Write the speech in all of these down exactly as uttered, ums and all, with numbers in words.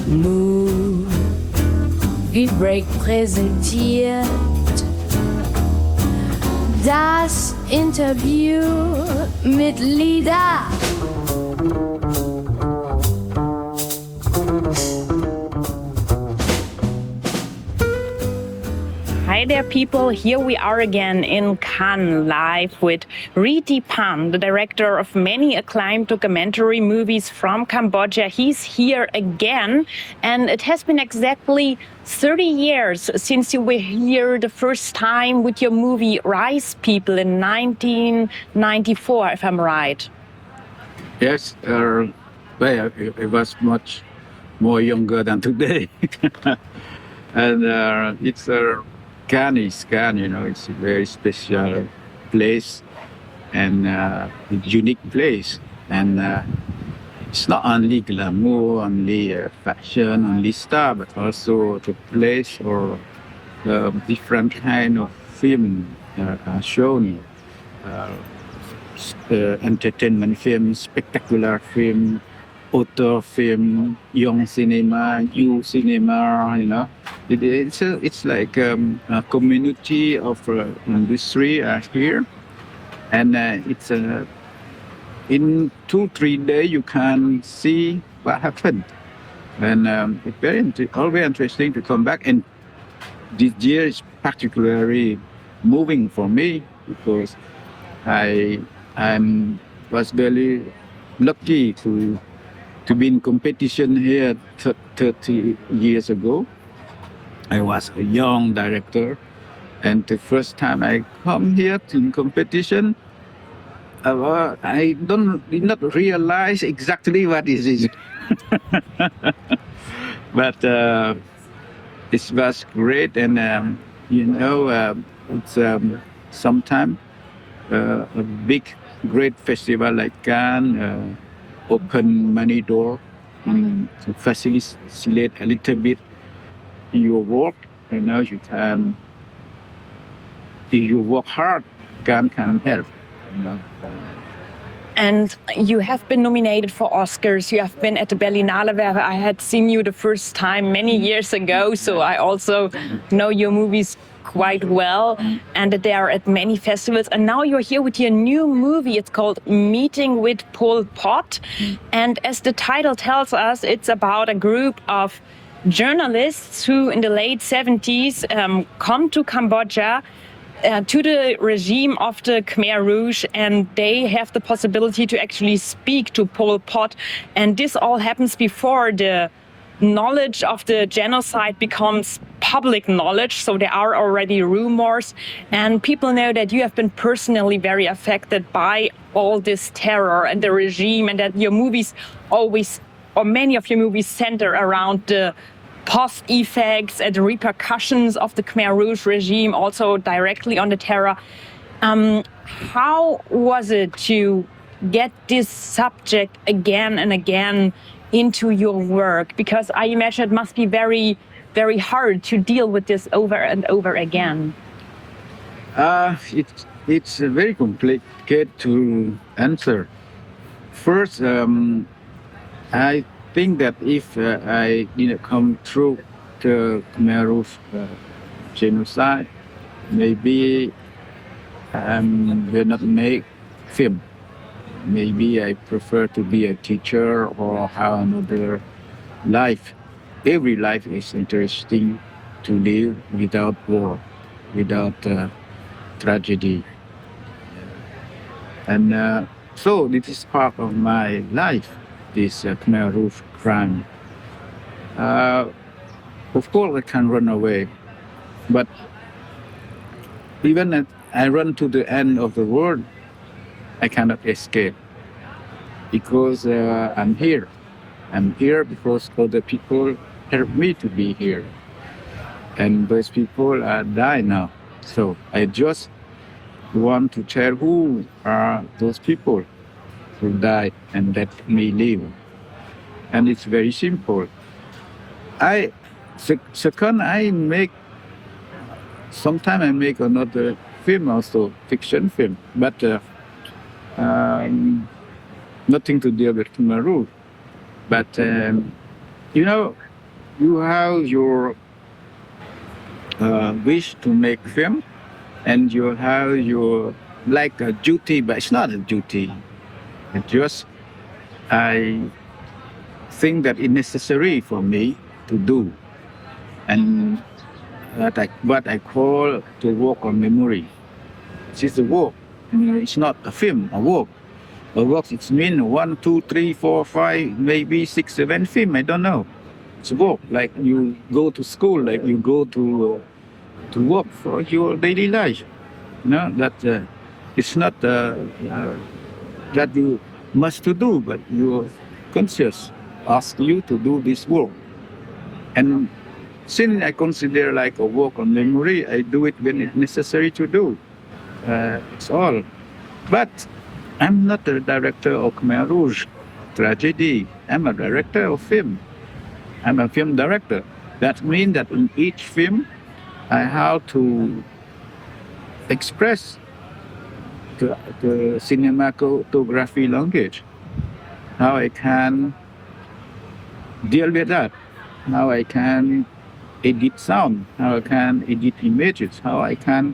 Movie-Break präsentiert das Interview mit Lida. Hi there, people. Here we are again in Cannes, live with Riti Pan, the director of many acclaimed documentary movies from Cambodia. He's here again, and it has been exactly thirty years since you were here the first time with your movie Rice People in nineteen ninety-four, if I'm right. Yes, uh, well, it, it was much more younger than today. And uh, it's a Cannes is Cannes, you know, it's a very special place and uh, a unique place. And uh, it's not only glamour, only uh, fashion, only star, but also the place or uh, different kind of film uh, are shown. Uh, uh, entertainment film, spectacular film, author film, young cinema, new cinema, you know. It, it's a, it's like um, a community of uh, industry uh, here. And uh, it's uh, in two, three days you can see what happened. And um, it's very inter- always interesting to come back. And this year is particularly moving for me because I I'm was very lucky to to be in competition here thirty years ago. I was a young director, and the first time I come here in competition, uh, I don't did not realize exactly what is it. But uh, it was great, and um, you know, uh, it's um, sometimes uh, a big, great festival like Cannes uh, open many doors mm, to facilitate a little bit your work. You know, you can, if you work hard, Cannes can help. You know. And you have been nominated for Oscars. You have been at the Berlinale, where I had seen you the first time many years ago. So I also know your movies quite well, and that they are at many festivals. And now you're here with your new movie. It's called Meeting with Pol Pot. And as the title tells us, it's about a group of journalists who in the late seventies um, come to Cambodia Uh, to the regime of the Khmer Rouge, and they have the possibility to actually speak to Pol Pot. And this all happens before the knowledge of the genocide becomes public knowledge. So there are already rumors, and people know that you have been personally very affected by all this terror and the regime, and that your movies always, or many of your movies, center around the post-effects and the repercussions of the Khmer Rouge regime, also directly on the terror. Um, how was it to get this subject again and again into your work? Because I imagine it must be very, very hard to deal with this over and over again. Uh, it, it's uh, very complicated to answer. First, um, I think that if uh, I didn't come through the Khmer Rouge uh, genocide, maybe I um, will not make film. Maybe I prefer to be a teacher or have another life. Every life is interesting to live without war, without uh, tragedy. And uh, so this is part of my life, this uh, Khmer Rouge crime. Uh, of course, I can run away, but even if I run to the end of the world, I cannot escape because uh, I'm here. I'm here because other people helped me to be here, and those people are die now. So I just want to tell who are those people who died and let me live. And it's very simple. I second I make sometimes I make another film also, fiction film, but uh, um, nothing to do with Khmer Rouge. But um, you know, you have your uh, wish to make film, and you have your like a duty, but it's not a duty. It's just I think that it's necessary for me to do, and that I, what I call to work on memory. It's a work. It's not a film, a work. A work, it's mean one, two, three, four, five, maybe six, seven film. I don't know. It's a work. Like you go to school, like you go to uh, to work for your daily life. You know that uh, it's not uh, uh, that you must to do, but your conscious ask you to do this work. And since I consider like a work on memory, I do it when it's necessary to do. Uh, it's all. But I'm not a director of Khmer Rouge tragedy. I'm a director of film. I'm a film director. That means that in each film, I have to express the, the cinematography language, how I can deal with that, how I can edit sound, how I can edit images, how I can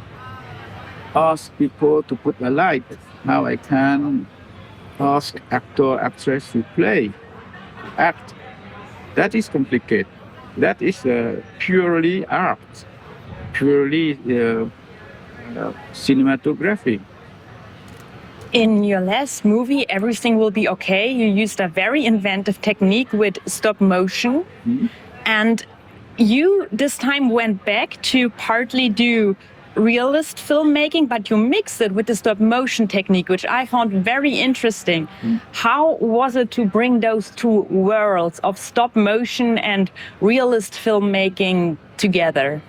ask people to put a light, how I can ask actor, actress to play, act. That is complicated. That is uh, purely art, purely uh, uh, cinematography. In your last movie, Everything Will Be Okay, you used a very inventive technique with stop motion. Mm-hmm. And you this time went back to partly do realist filmmaking, but you mixed it with the stop motion technique, which I found very interesting. Mm. How was it to bring those two worlds of stop motion and realist filmmaking together?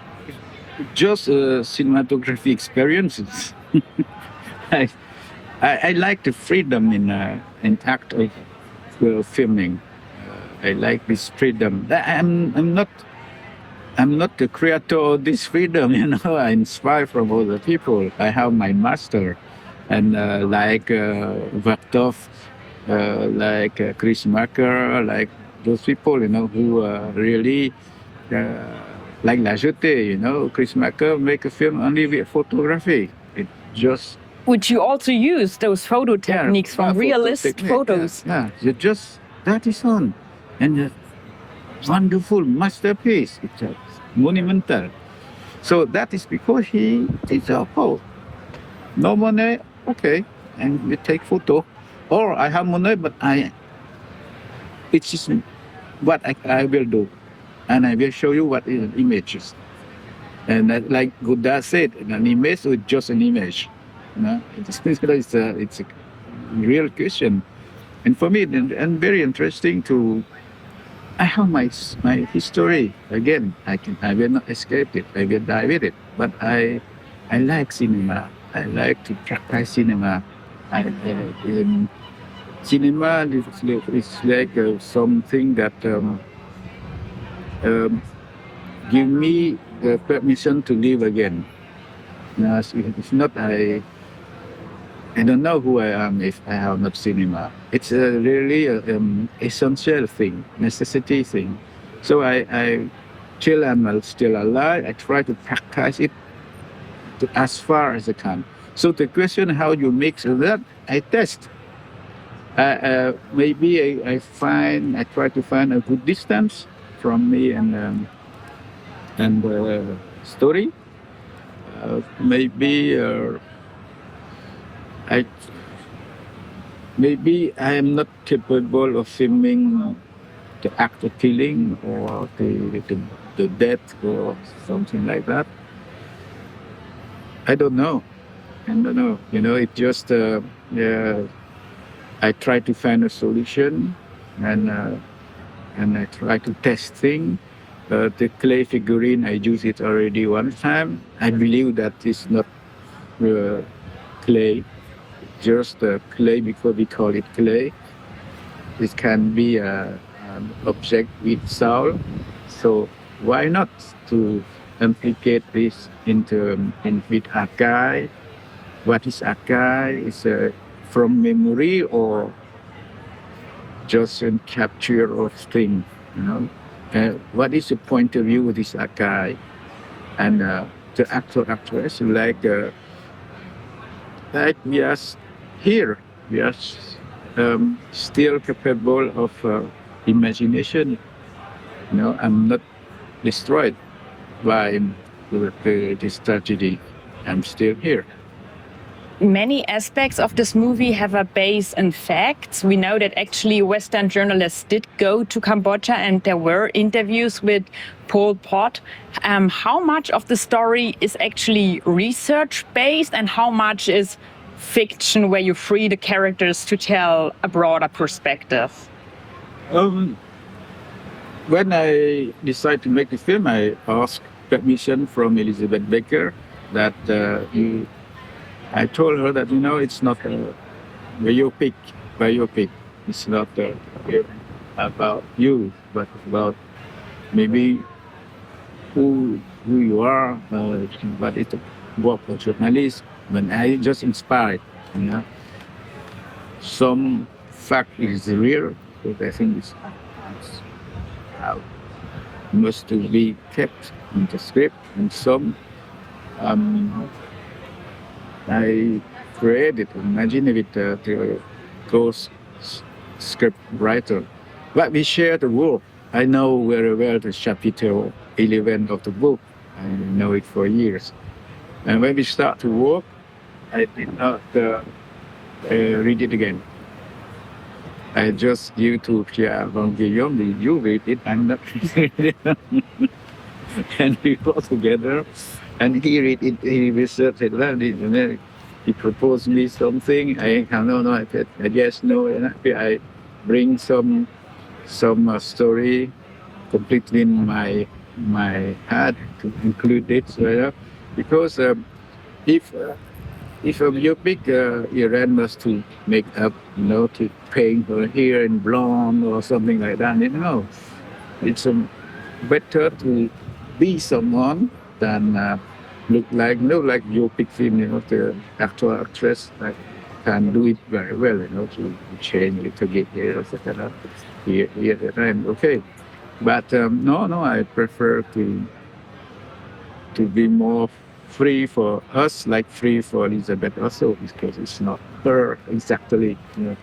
Just uh, cinematography experiences. I, I, I like the freedom in uh, in act of uh, filming. Uh, I like this freedom. I'm I'm not. I'm not the creator of this freedom, you know. I inspire from other people. I have my master, and uh, like uh, Vertov, uh, like uh, Chris Marker, like those people, you know, who uh, really uh, like La Jetée, you know. Chris Marker make a film only with photography. It just. Would you also use those photo techniques yeah, from realist photo technique, photos? Yeah, yeah, you just that is on, and. Uh, wonderful masterpiece. It's a monumental. So that is because he is a poet. No money, okay, and we take photo. Or I have money, but I, it's just what I, I will do, and I will show you what is images. And that, like Godard said, an image is just an image. You know, it's, it's a it's a real question, and for me, and, and very interesting to. I have my my history again. I can I will not escape it. I will die with it. But I I like cinema. I like to practice cinema. I, uh, um, cinema is, is like uh, something that um, um, give me the permission to live again. No, it's, it's not I. I don't know who I am if I have not cinema. It's a really a, um, essential thing, necessity thing. So I, I, till I'm still alive, I try to practice it to as far as I can. So the question how you mix that, I test. Uh, uh, maybe I, I find, I try to find a good distance from me and um, and uh, story. Uh, maybe. Uh, I maybe I am not capable of filming the act of killing or the, the the death or something like that. I don't know. I don't know. You know, it just uh, yeah. I try to find a solution, and uh, and I try to test things. Uh, the clay figurine, I used it already one time. I believe that it's not uh, clay. Just uh, clay because we call it clay. It can be a, an object with soul. So why not to implicate this into um, in with Akai? What is Akai? Is uh, from memory or just a capture of thing, you know? uh, what is the point of view of this guy? And uh, the actor, actress, like, uh, like we are s- here, we are s- um, still capable of uh, imagination. You know, I'm not destroyed by the, the, this tragedy. I'm still here. Many aspects of this movie have a base in facts. We know that actually Western journalists did go to Cambodia and there were interviews with Pol Pot. Um, how much of the story is actually research based and how much is fiction where you free the characters to tell a broader perspective? Um, when I decided to make the film, I asked permission from Elizabeth Baker that uh, you, I told her that, you know, it's not a biopic, biopic. It's not uh, about you, but about maybe who who you are. Uh, but it's a work of journalist. When I just inspired, you know, some fact is real, but I think it's, it's uh, must to be kept in the script, and some um, I created, imagine with uh, the close s- script writer. But we share the work. I know very well the chapter eleven of the book. I know it for years. And when we start to work, I did not uh, uh, read it again. I just give to Pierre Van Guillaume, you read it, I'm not reading it. And we go together, and he read it, he researched it, and he, and then he proposed me something. I have no, no, I said yes, no, and I, I bring some some uh, story completely in my my head to include it, so, you know, because um, if uh, if a biopic, uh, Iran must to make up, you know, to paint her hair in blonde or something like that. You know, it's um, better to be someone than uh, look like, you know, like biopic film. You know, the actor actress like, can do it very well. You know, to change a little bit here, et cetera. Here, here, there, and okay. But um, no, no, I prefer to to be more free for us, like free for Elizabeth also, because it's not her exactly. You know.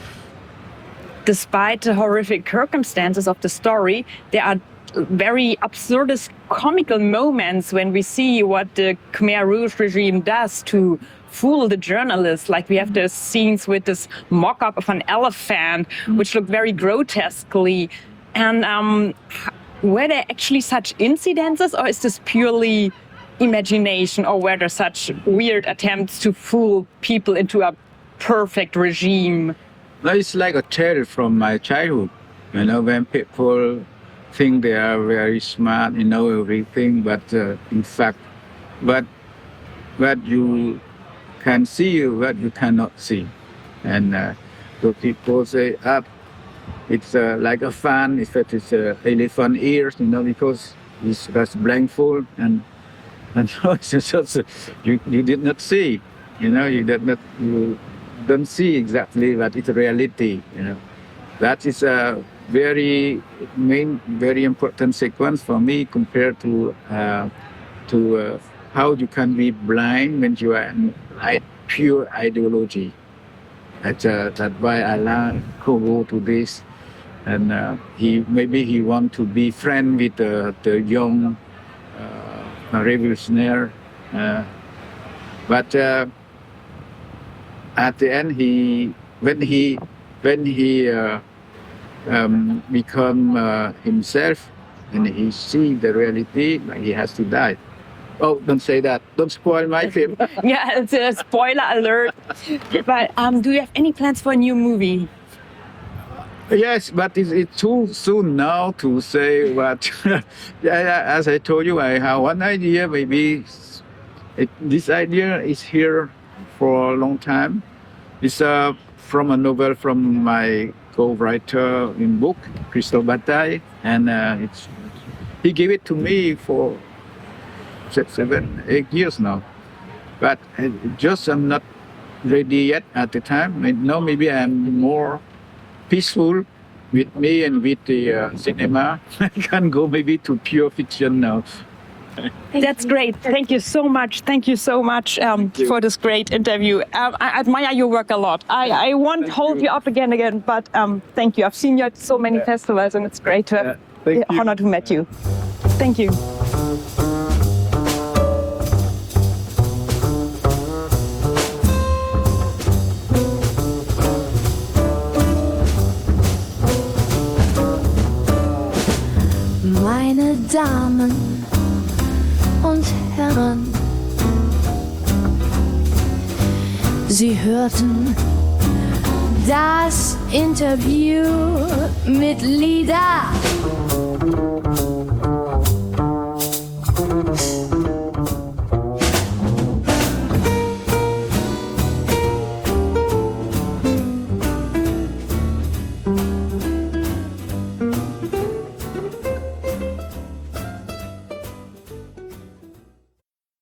Despite the horrific circumstances of the story, there are very absurdist comical moments when we see what the Khmer Rouge regime does to fool the journalists. Like we have the scenes with this mock-up of an elephant, which look very grotesquely. And um, were there actually such incidences, or is this purely imagination, or were there such weird attempts to fool people into a perfect regime? No, it's like a tale from my childhood. You know, when people think they are very smart, you know everything, but uh, in fact, but what you can see, what you cannot see, and uh, so people say, "Up, it's uh, like a fan. In fact, it's uh, elephant ears, you know, because it's just blindfold and and so it's just, you you did not see, you know, you did not you don't see exactly what is reality, you know. That is a very main, very important sequence for me compared to uh, to uh, how you can be blind when you are in like pure ideology. That's uh, that's why I learned go to this, and uh, he maybe he want to be friend with uh, the young uh, revolutionary, uh, but uh, at the end he when he when he uh, um, become uh, himself and he see the reality, like he has to die. Oh, don't say that. Don't spoil my film. Yeah, it's a spoiler alert. But um, do you have any plans for a new movie? Yes, but it's, it's too soon now to say what. Yeah, as I told you, I have one idea. Maybe it, this idea is here for a long time. It's uh, from a novel from my co-writer in book, Crystal Bataille, and uh, it's he gave it to me for six, seven, eight years now. But uh, just I'm not ready yet at the time. I know maybe I'm more peaceful with me and with the uh, cinema. I can go maybe to pure fiction now. That's great. Thank you so much. Thank you so much um, you. for this great interview. Um, I admire your work a lot. I, I won't Thank hold you. you up again again, but um, thank you. I've seen you at so many festivals, and it's great to have Yeah, thank the you. honor to meet you. Thank you. Meine Damen und Herren, Sie hörten das Interview mit Lida.